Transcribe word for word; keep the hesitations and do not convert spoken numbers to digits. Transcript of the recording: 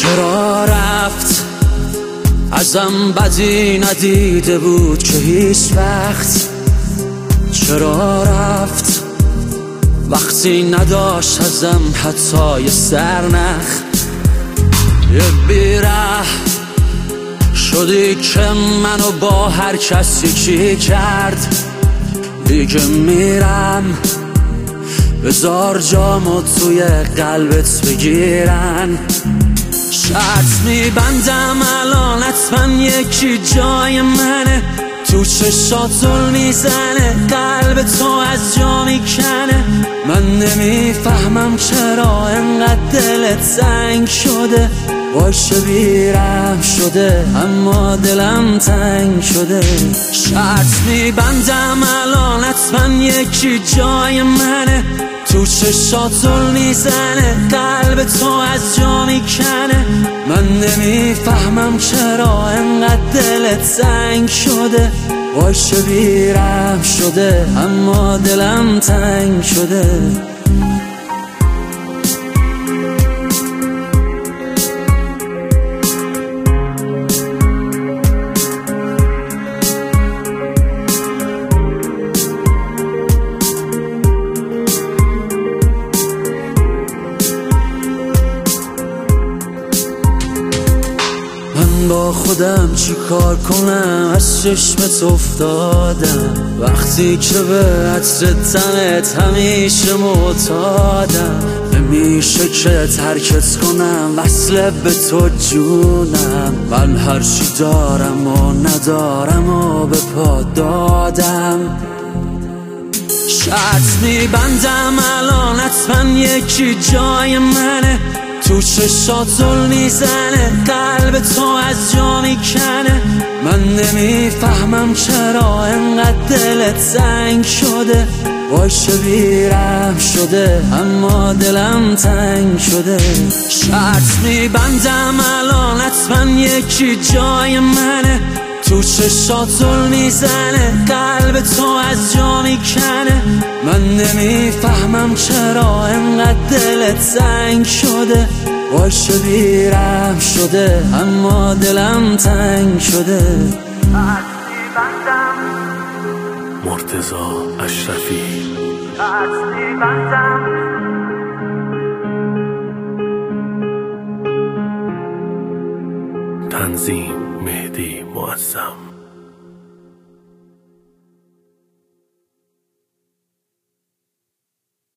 چرا رفت ازم بدی ندیده بود که هیچ وقت؟ چرا رفت وقتی نداشت ازم حتی یه سرنخ؟ یه بیره شدی که منو با هر کسی یکی کرد. دیگه میرم بذار جامو توی قلبت بگیرن. شرط میبندم الان حتما یکی جای منه، تو چشاتون میزنه قلب تو از جا میکنه. من نمیفهمم چرا انقدر دلت تنگ شده، باشه بیرم شده اما دلم تنگ شده. شرط میبندم الان حتما یکی جای منه، تو چشاتون میزنه قلب تو از جا میکنه. من نمیفهمم چرا انقدر دلت تنگ شده، باشه بیرم شده اما دلم تنگ شده. من با خودم چی کار کنم، از چشمت افتادم وقتی که به عطر تنت همیشه معتادم. نمیشه که ترکت کنم وصله به تو جونم، من هرچی دارم و ندارم و به پا دادم. شرط میبندم الان حتما یکی جای منه، تو چشاتون میزنه قلب تو از جا میکنه. من نمیفهمم چرا انقدر دلت تنگ شده، باشه بیرم شده اما دلم تنگ شده. شرط میبندم الان حتما یکی جای منه، تو چشاتون میزنه قلب تو از جا میکنه. من نمیفهمم چرا انقدر دلت تنگ شده، باشه بیرم شده اما دلم تنگ شده. مرتضی اشرفی تنظیم مهدی معظم.